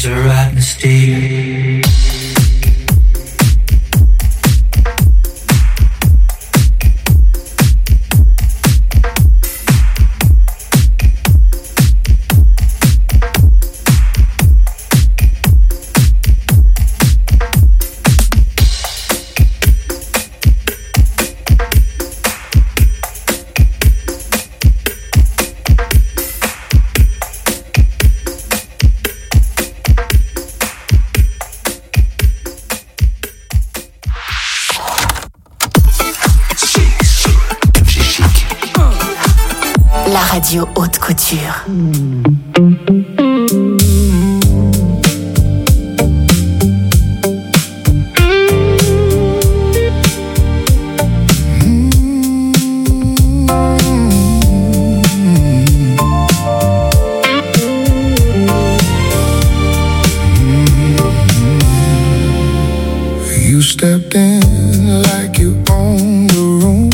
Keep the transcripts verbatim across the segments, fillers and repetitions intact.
is a rotten steel. Radio Haute Couture. You stepped in like you owned the room.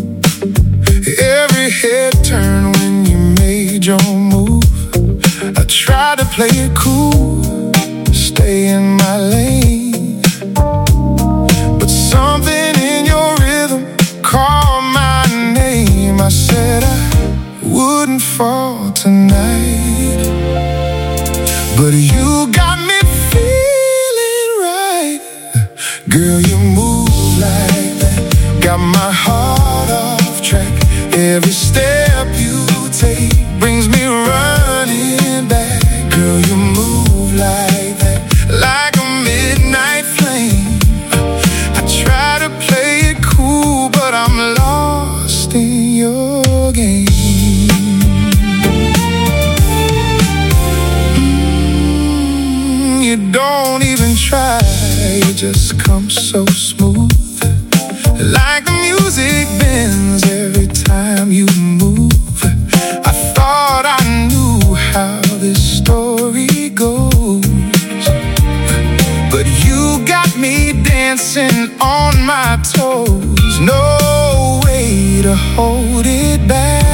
Every head turned when you made your move. I tried to play it cool, stay in my lane, but something in your rhythm called my name. I said I wouldn't fall tonight, but you got me feeling right. Girl, you move like that, got my heart off track. Every step you take brings me running back. Girl, you move like that, like a midnight flame. I try to play it cool, but I'm lost in your game. Mm, you don't even try, you just come so smooth. Like the music bends every time you move. I thought I knew how this story goes, but you got me dancing on my toes. No way to hold it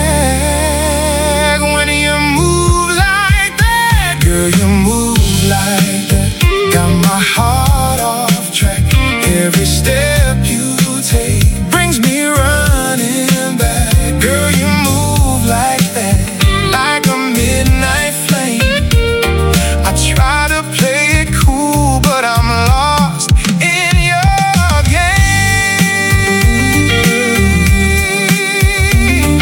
back when you move like that. Girl, you move like that, got my heart off track. Every step you take brings me running back. Girl, you move like that, like a midnight flame. I try to play it cool, but I'm lost in your game.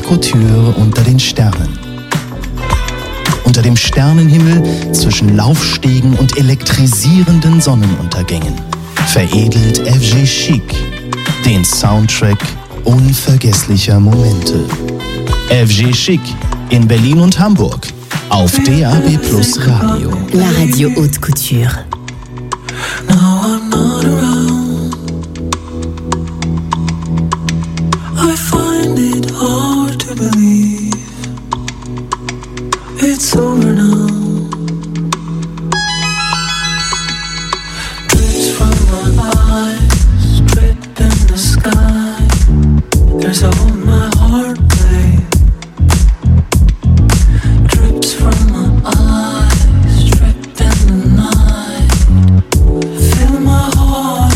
Couture unter den Sternen. Unter dem Sternenhimmel zwischen Laufstegen und elektrisierenden Sonnenuntergängen veredelt F G Chic den Soundtrack unvergesslicher Momente. F G Chic in Berlin und Hamburg auf D A B Plus Radio. La radio Haute Couture. Now I'm not around. I find it hard to believe it's over now. Drips from my eyes, drip in the sky. There's a hole in my heart, babe. Drips from my eyes, drip in the night. Fill my heart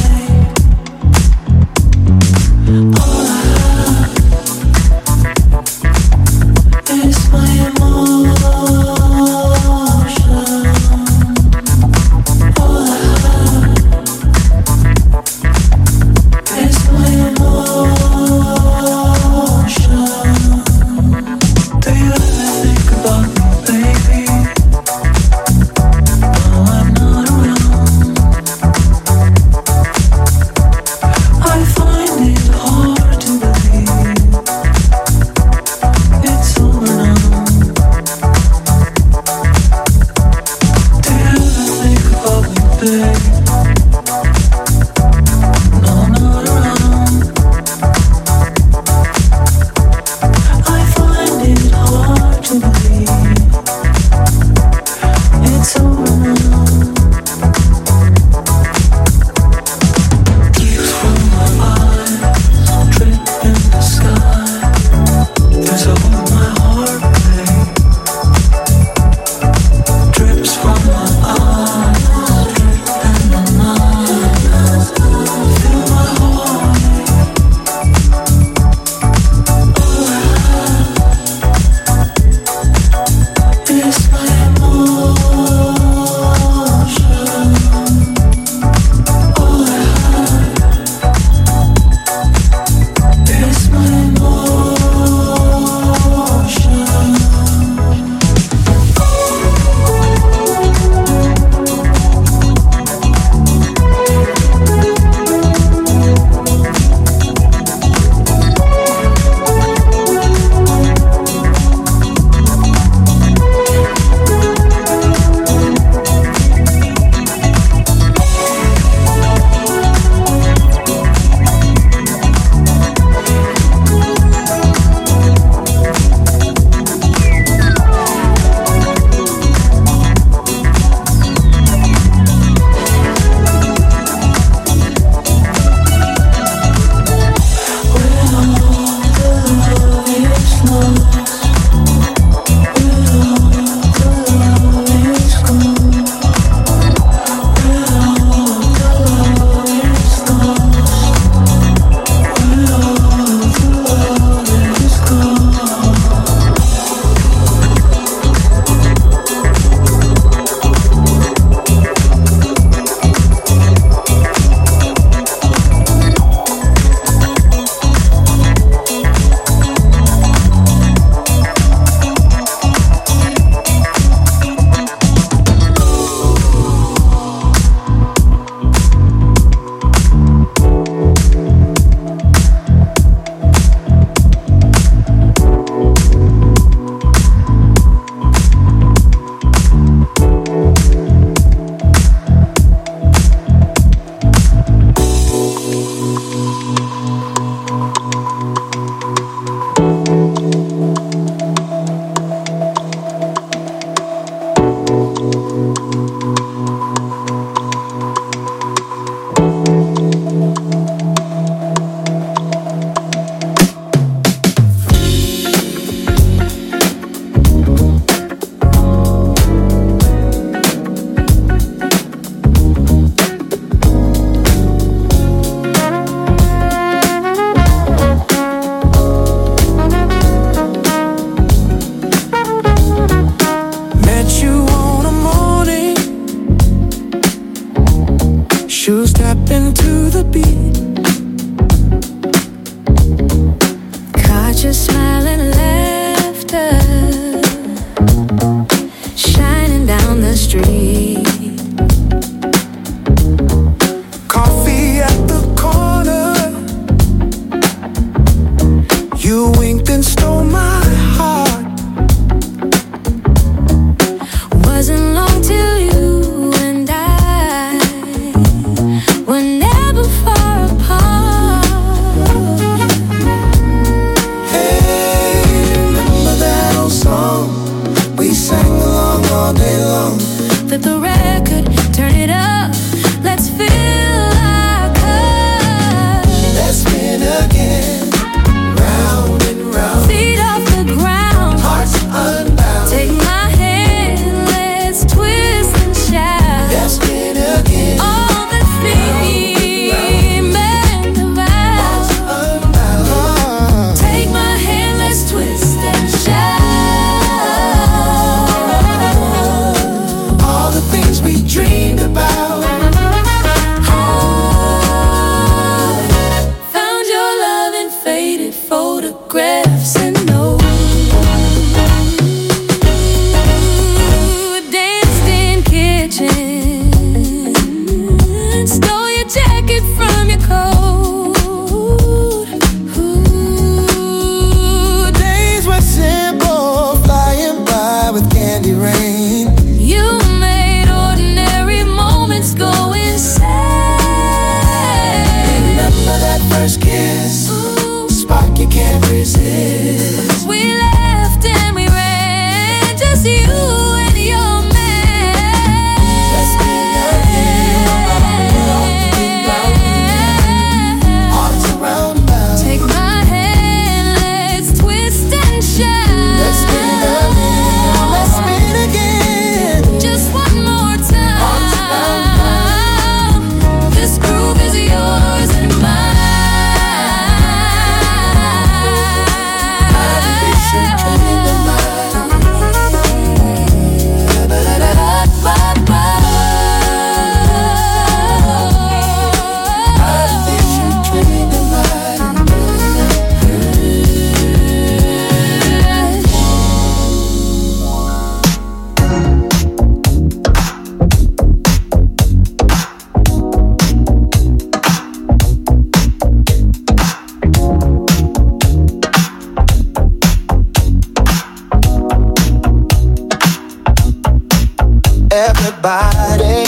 everybody.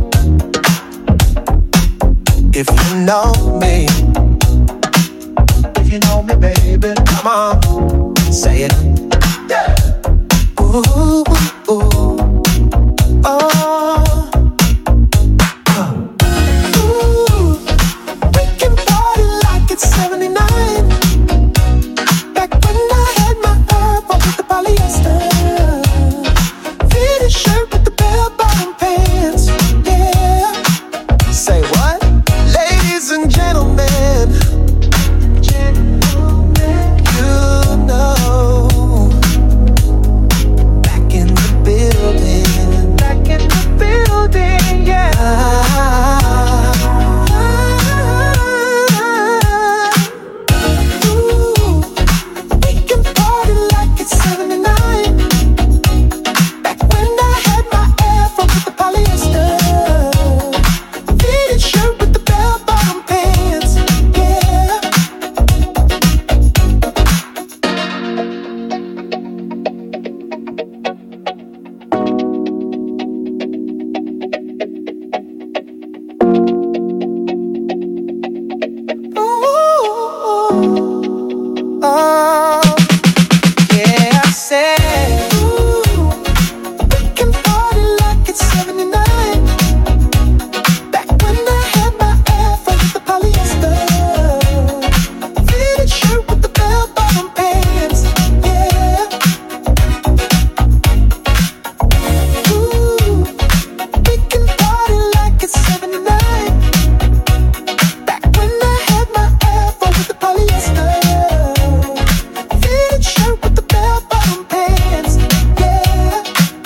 If you know me, if you know me, baby, come on, say it. Yeah. Ooh, ooh, ooh. Oh. Ooh. We can party like it's seventy-nine. Back when I had my herb on with the polyester. Fitted shirt with the bell-bottom pants. Yeah. Say what? Ladies and gentlemen, gentlemen, you know, back in the building, back in the building, yeah. Ooh, we can party like it's seventy-nine. Back when I had my afro with the polyester. Fitted shirt with the bell-bottom pants, yeah. Ooh, oh, yeah, I said, ooh, we can party like it's seventy-nine. Back when I had my afro with the polyester. Fitted shirt with the bell-bottom pants, yeah. Ooh, we can party like it's seventy-nine. Back when I had my afro with the polyester. Fitted shirt with the bell-bottom pants, yeah.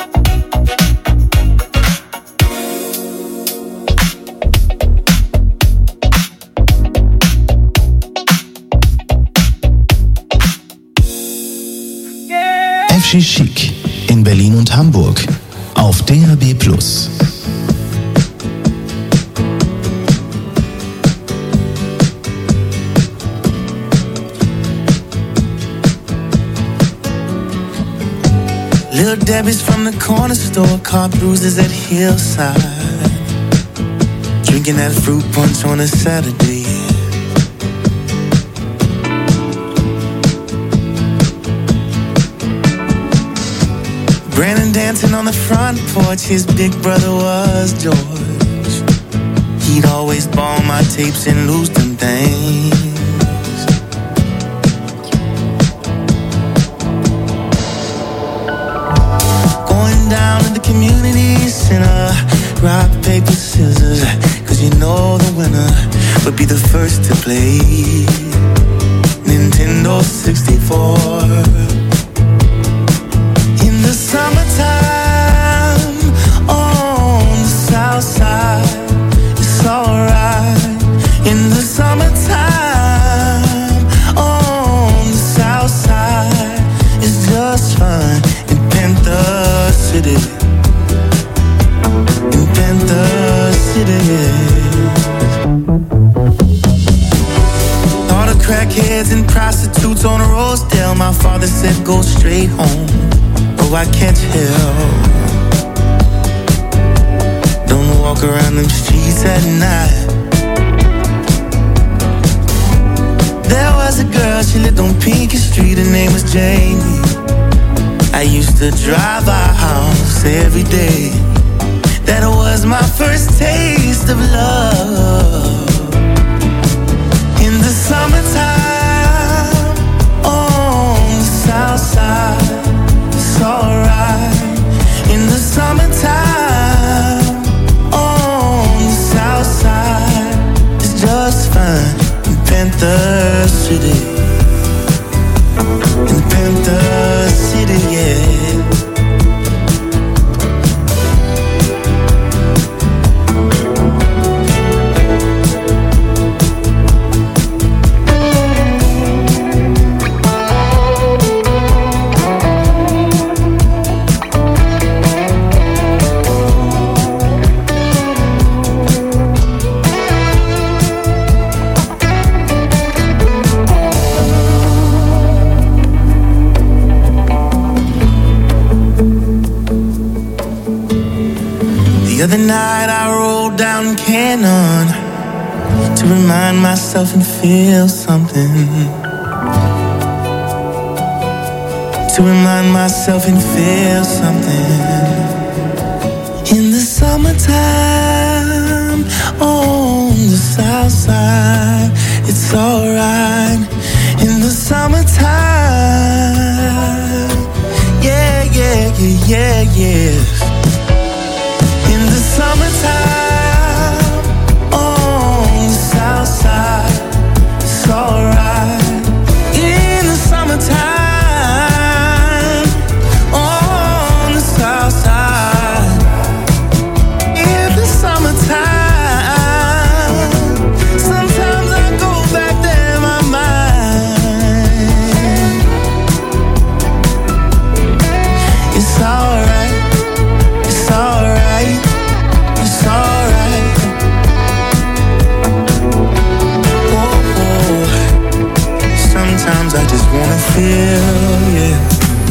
F G Chic in Berlin und Hamburg auf D A B plus. Little Debbie's from the corner store, car bruises at Hillside, drinking that fruit punch on a Saturday. Brandon dancing on the front porch, his big brother was George. He'd always borrow my tapes and lose them things. Going down to the community center, rock, paper, scissors, cause you know the winner would be the first to play Nintendo sixty-four. In the summertime, on the south side, it's alright. In the summertime, on the south side, it's just fun. In Panther City, in Panther City, all the crackheads and prostitutes on the Rosedale. My father said go straight home. Oh, I can't help. Don't walk around them streets at night. There was a girl, she lived on Pinky Street. Her name was Jamie. I used to drive our house every day. That was my first taste of love. In the summertime, on the south side, it's alright. In the summertime, on the south side, it's just fine. In Panther City, in Panther City, yeah. down Canaan to remind myself and feel something. To remind myself and feel something. In the summertime, on the south side, it's alright. In the summertime, yeah, yeah, yeah, yeah, yeah. In the summertime, on the south side, it's alright. In the summertime, on the south side, in the summertime, sometimes I go back there in my mind. It's alright, it's alright, it's alright. Oh, oh. Sometimes I just wanna feel, yeah.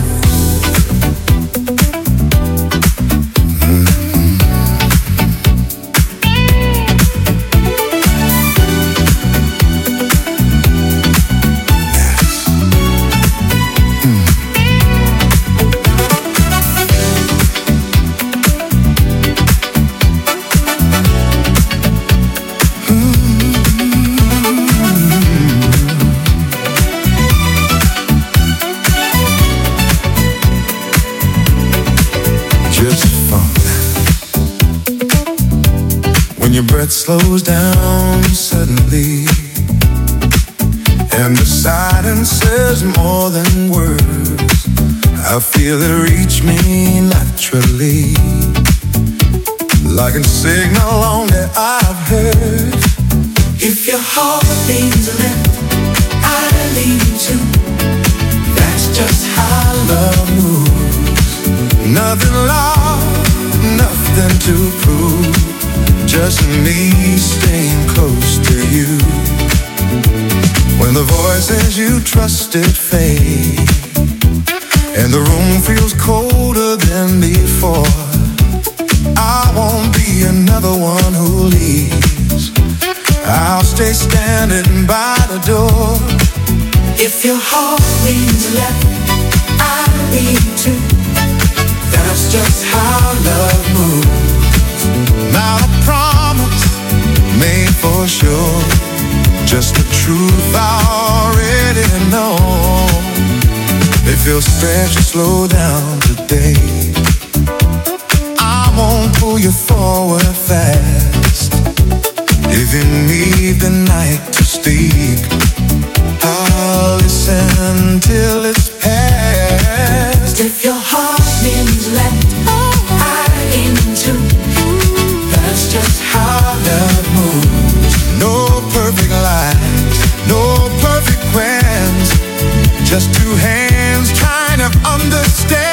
It slows down suddenly, and the silence says more than words. I feel it reach me naturally, like a signal only I've heard. If your heart leans left, I lean too. That's just how love moves. Nothing lost, nothing to prove. Just me staying close to you. When the voices you trusted fade, and the room feels colder than before, I won't be another one who leaves. I'll stay standing by the door. If your heart leans left, I lean too. That's just how love moves. Not a promise made for sure, just the truth I already know. It feels special, slow down today. I won't pull you forward fast. If you need the night to sleep, I'll listen till it's past. If your heart leans left, I lean too. That's just how love moves. No perfect lines, no perfect plans, just two hands trying to understand.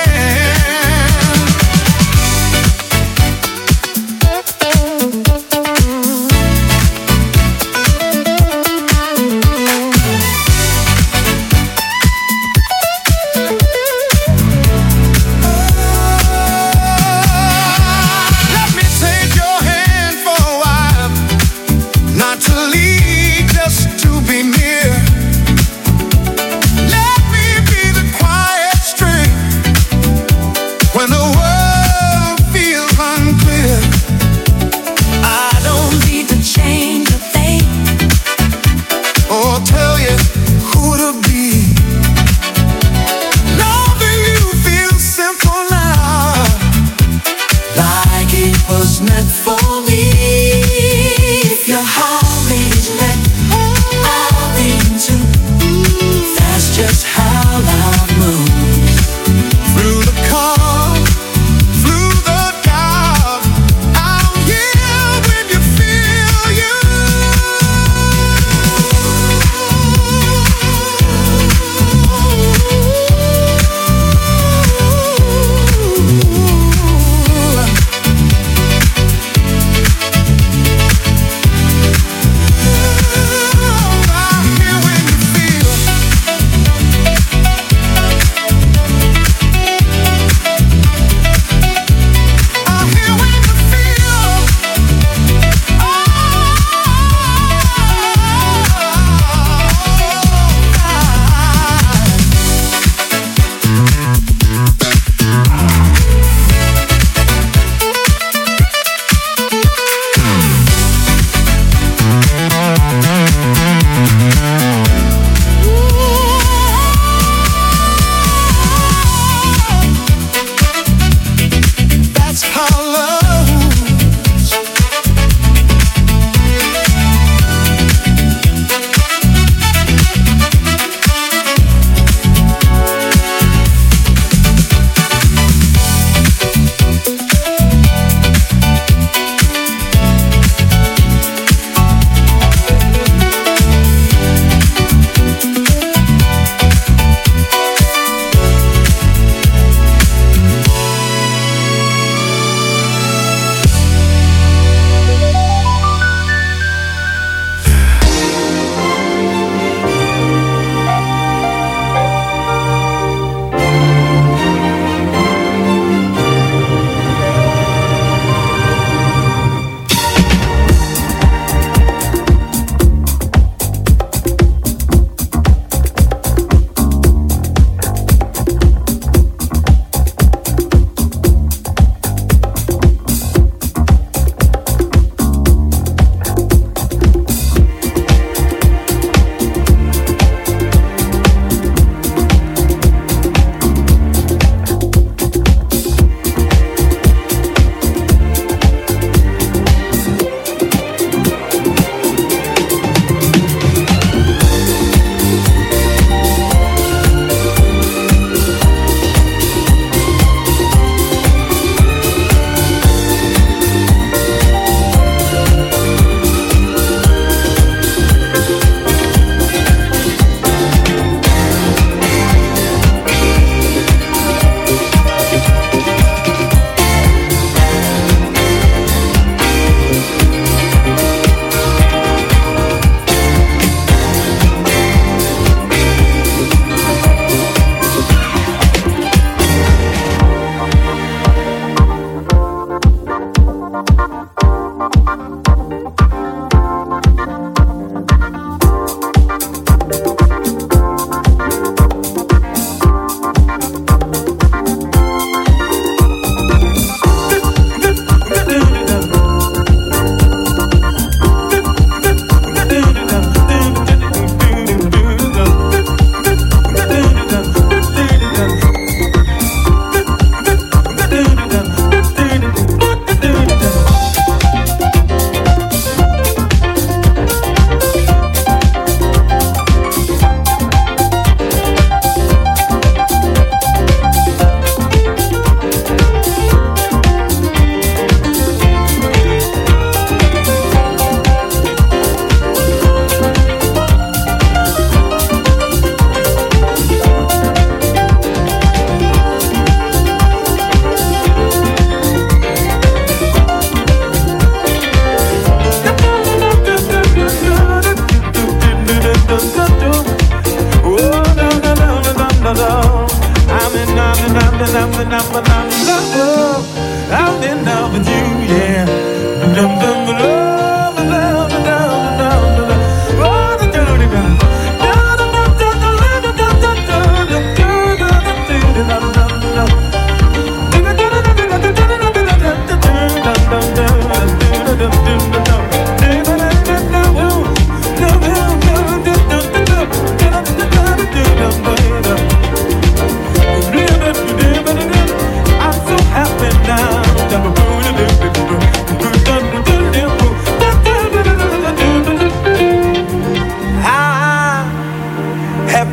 To lead, just to be near. Let me be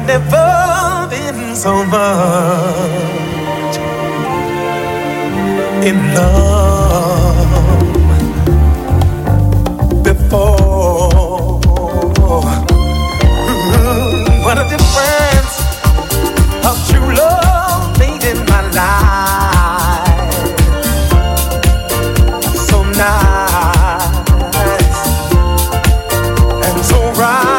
never been so much in love before. Mm-hmm. What a difference of true love made in my life. So nice and so right.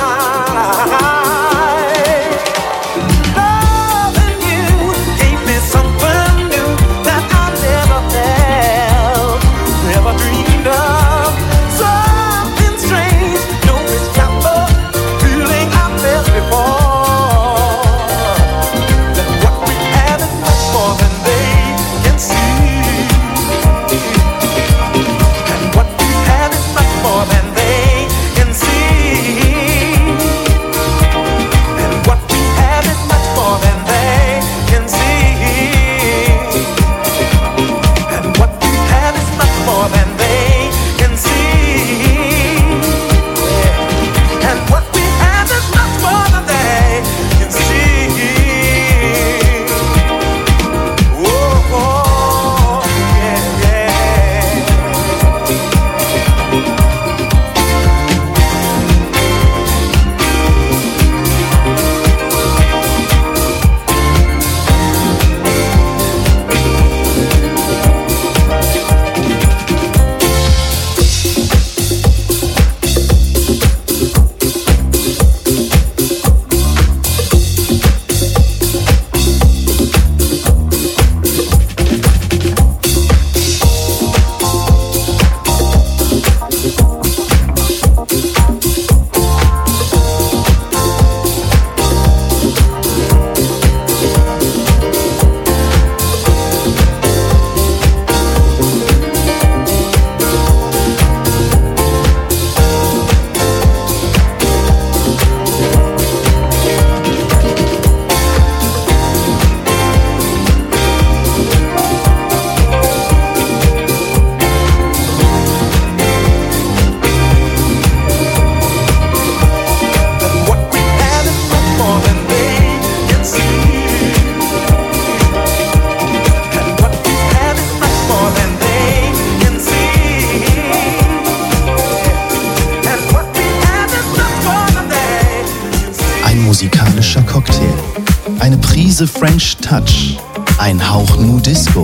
musikalischer Cocktail, eine Prise French Touch, ein Hauch Nu Disco,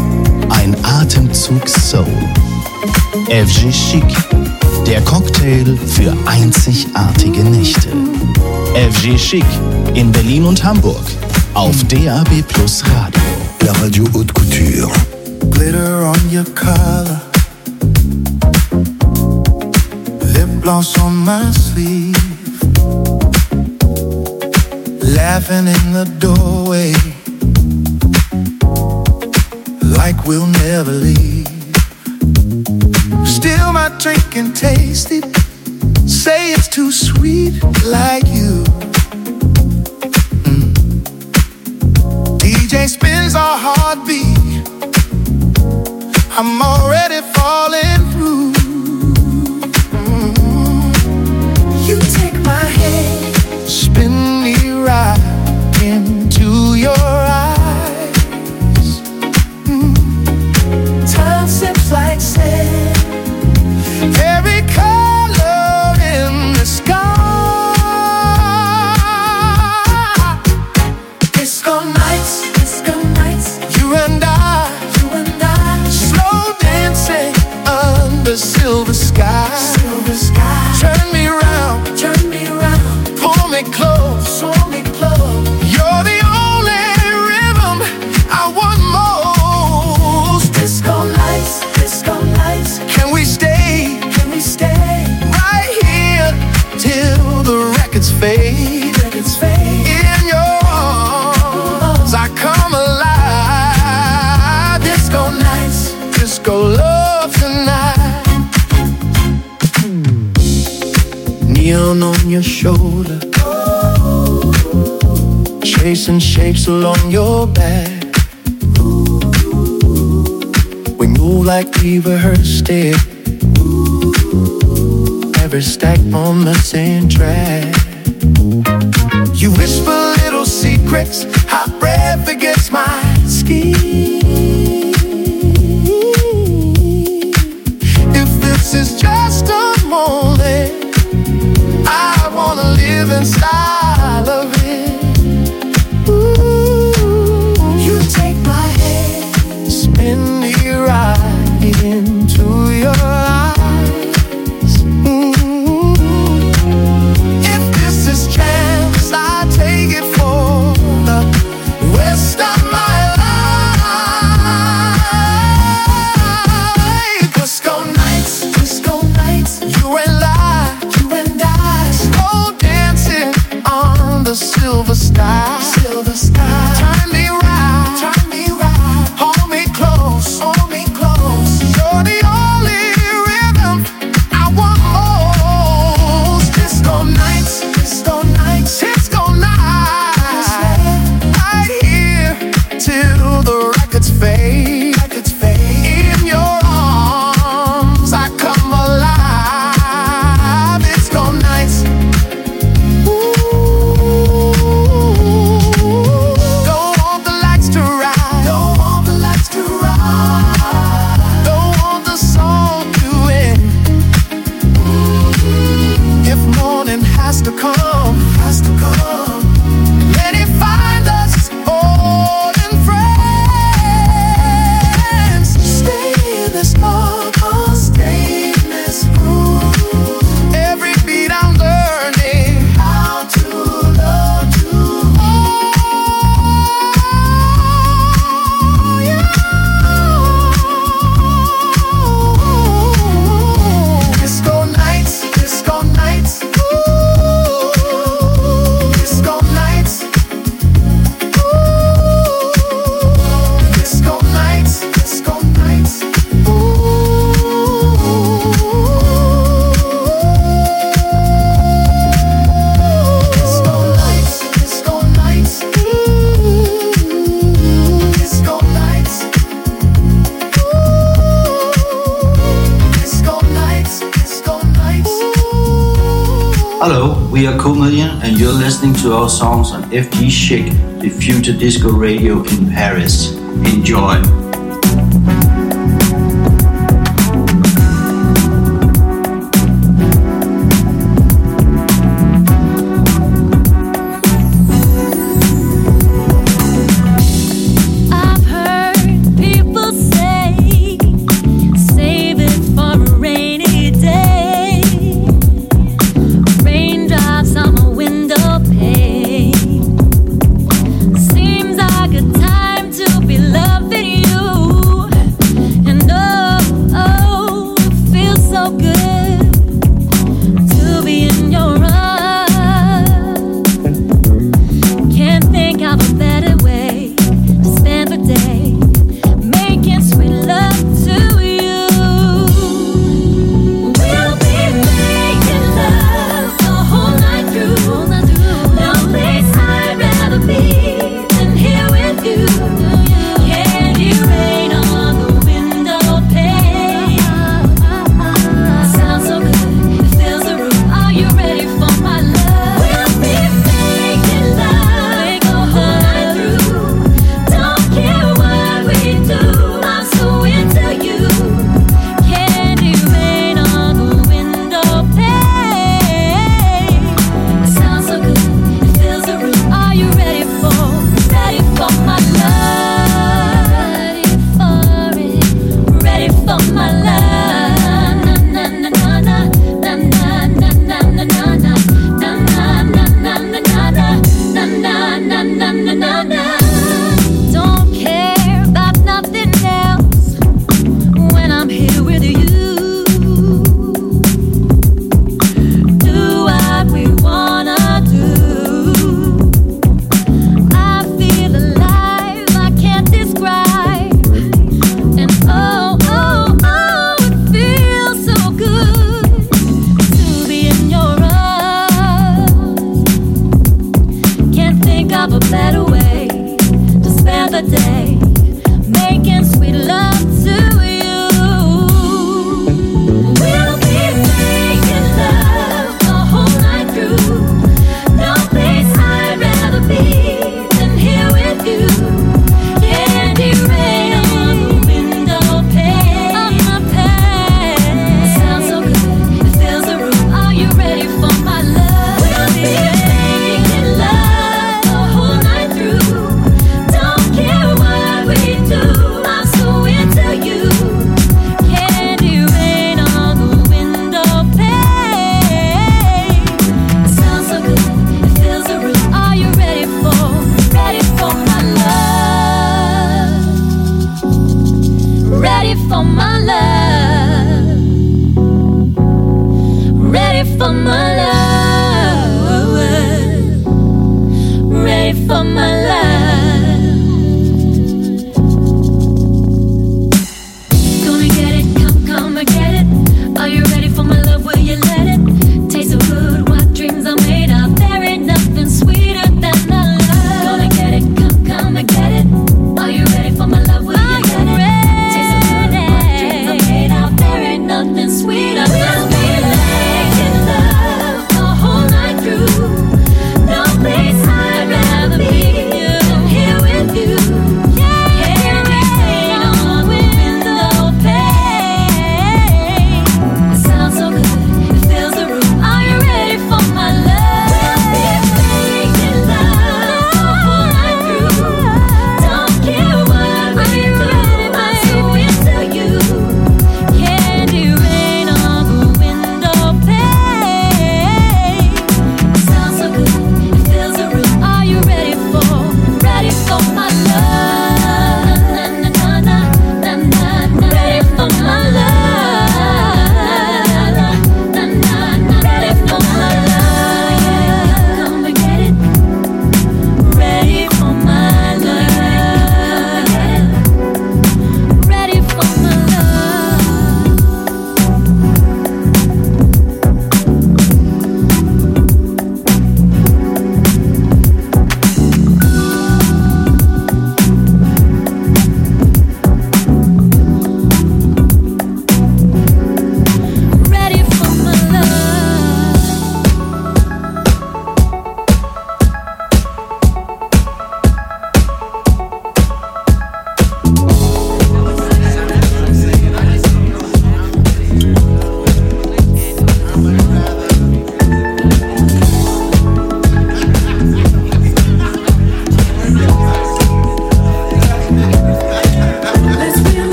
ein Atemzug Soul. F G Chic, der Cocktail für einzigartige Nächte. F G Chic in Berlin und Hamburg auf D A B Plus Radio. La radio haute couture. Glitter on your collar, lip gloss on my sleeve, laughing in the doorway like we'll never leave. Still my drink can taste it, say it's too sweet like you. mm. D J spins our heartbeat, I'm already falling through. mm. You take my hand, spin me right into your eyes. mm. Time slips like sand, every color in the sky. Disco nights, disco nights, you and I, you and I, slow dancing under silver sky. Silver sky. Turn me round, turn me round, pull me close, pull me close. You're the only rhythm I want most. Disco nights, disco nights, can we stay? Can we stay right here till the records fade? Records fade. In your arms, I come alive. Disco nights, disco love tonight. Neon on your shoulder, chasing shapes along your back. We move like we rehearsed it, every stack on the same track. You sex. Hot breath against my skin. If this is just a moment, I wanna live in style of it. Ooh, you take my hand, spin me right into your eyes. Mm-hmm. If this is chance, I take it for the rest of my life. Disco nights, disco nights, you and I, you and I, slow dancing on the silver sky, silver sky. Turn me right, turn me right, hold me close, hold me close. You're the only rhythm I want most. Disco nights, disco nights, disco nights, right here till the records fade, records fade. In your arms I come alive. Disco nights. Don't want the lights to rise, don't want the lights to rise, don't want the song to end. If morning has to come, has to come, let it find us holding friends. Stay in this bubble, stay in this groove. Every beat I'm learning how to love you. Oh, yeah. Disco nights, disco nights, ooh. Disco nights, ooh. Disco nights, disco nights, ooh. Disco nights, disco nights, ooh. Disco nights, ooh. Disco nights, disco nights, ooh. Hello, we are Cool Million and you're listening to our songs on F G Chic, the future disco radio in Paris. Enjoy! I've heard people say, save it for a rainy day. Raindrops on my window pane. Seems like a time to be loving you.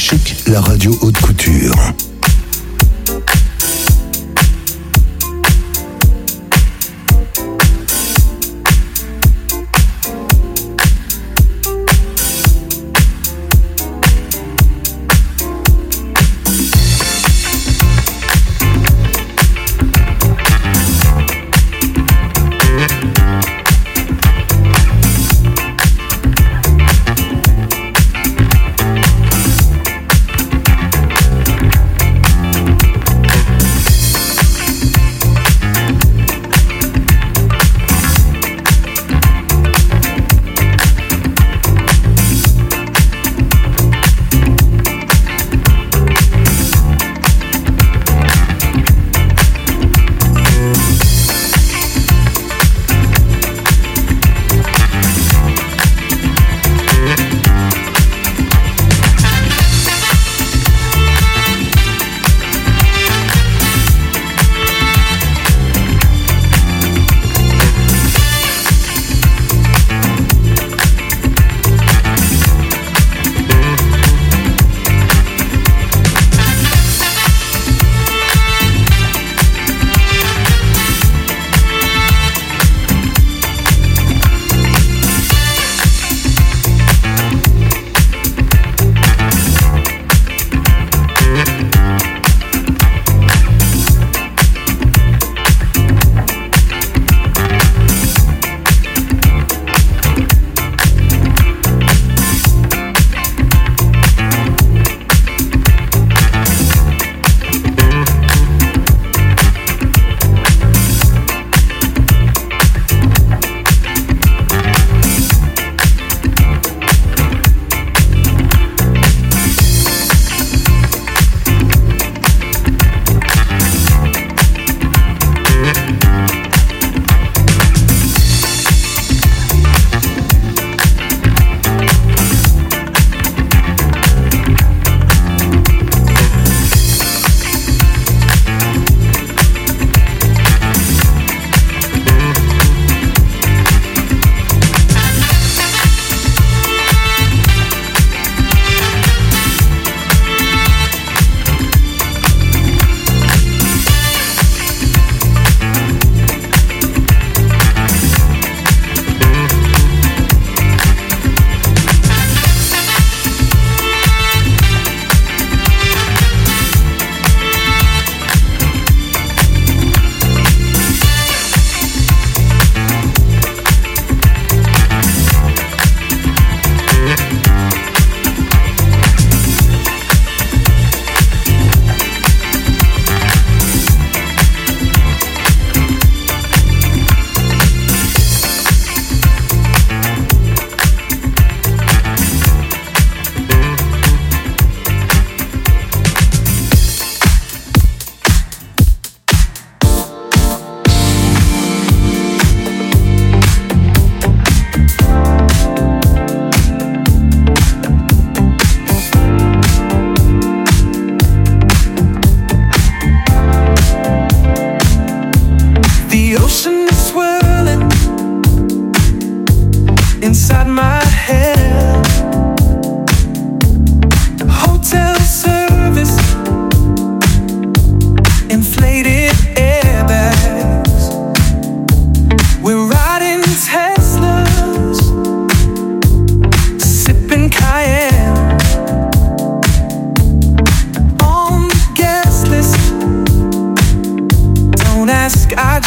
Chic, la radio haute couture.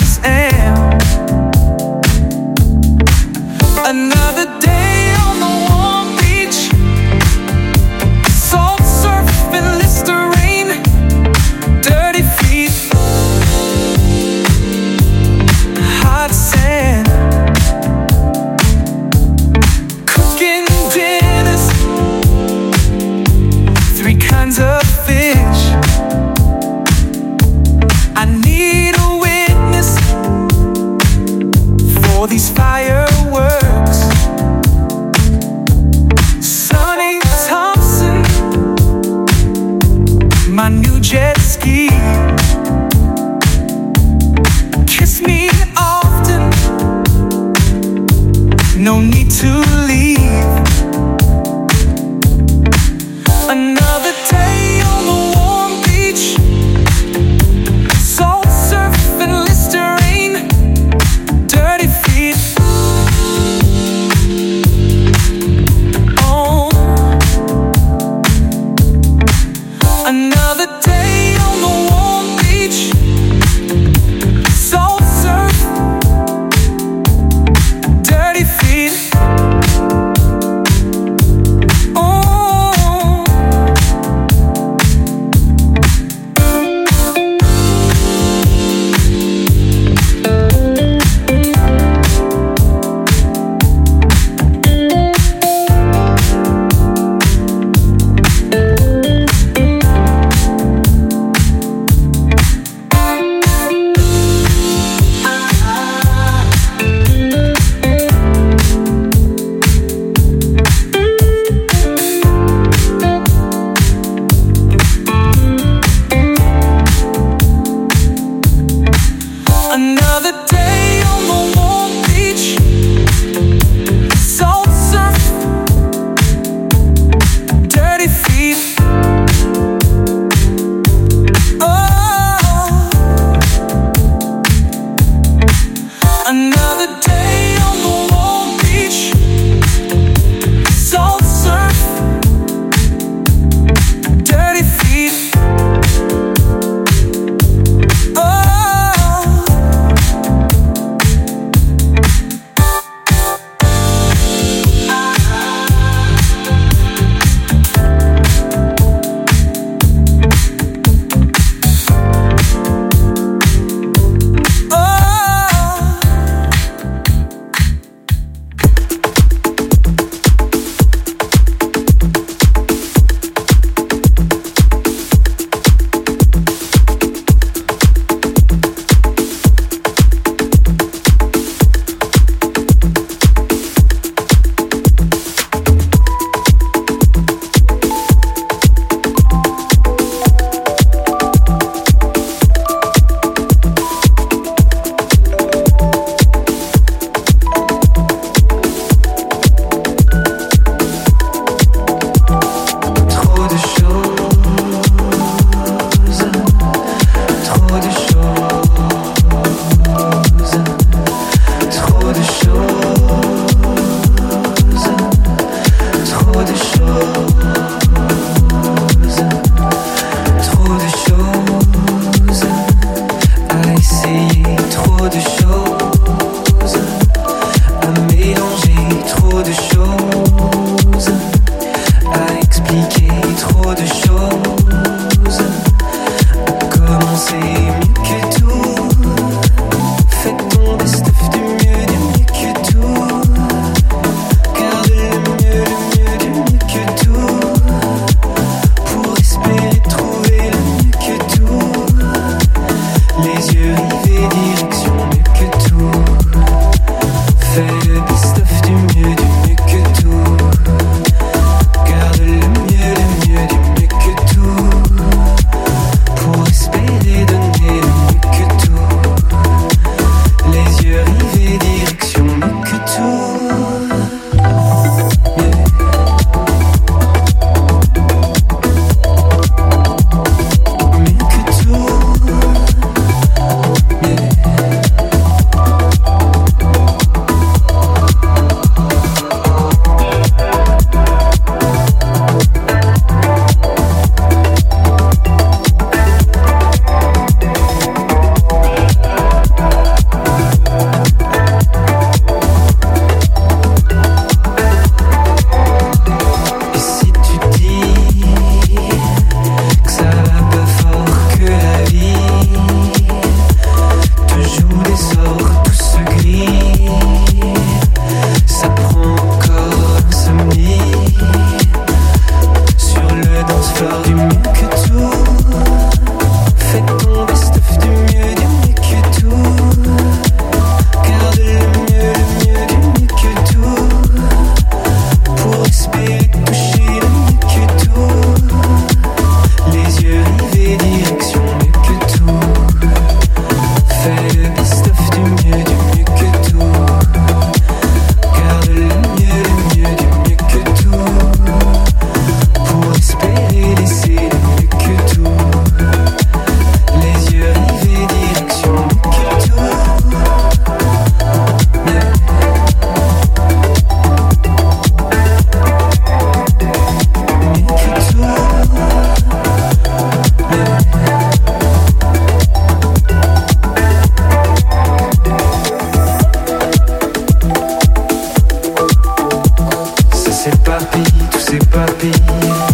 Another day on the choses, à expliquer trop de choses, à commencer mieux que tout. Fais ton best-of du mieux, du mieux que tout. Garde le mieux, le mieux, du mieux que tout. Pour espérer trouver le mieux que tout. Les yeux rivés, direction mieux que tout. Fais le best-of du mieux, du mieux que tout. Garde le mieux, le mieux, du mieux que tout. Pour espérer donner le mieux que tout. Les yeux rivés, direction mieux que tout. Yeah. Mieux que tout. Yeah. Et si tu dis que ça va pas fort, que la vie te joue des sorts, tout se grille, ça prend encore insomnie sur le dance floor du mieux que tout. Fais ton best-of du mieux, du mieux que tout. Garde le mieux, le mieux, du mieux que tout. Pour espérer toucher le mieux que tout. Les yeux rivés, direction mieux que tout. Fais le best-of du mieux, du mieux que tout. Garde le mieux, le mieux, du mieux que tout. Pour espérer laisser le mieux que tout. Les yeux rivés, direction mieux que tout. Yeah. Mieux que tout. Ça s'éparpille, tout s'éparpille.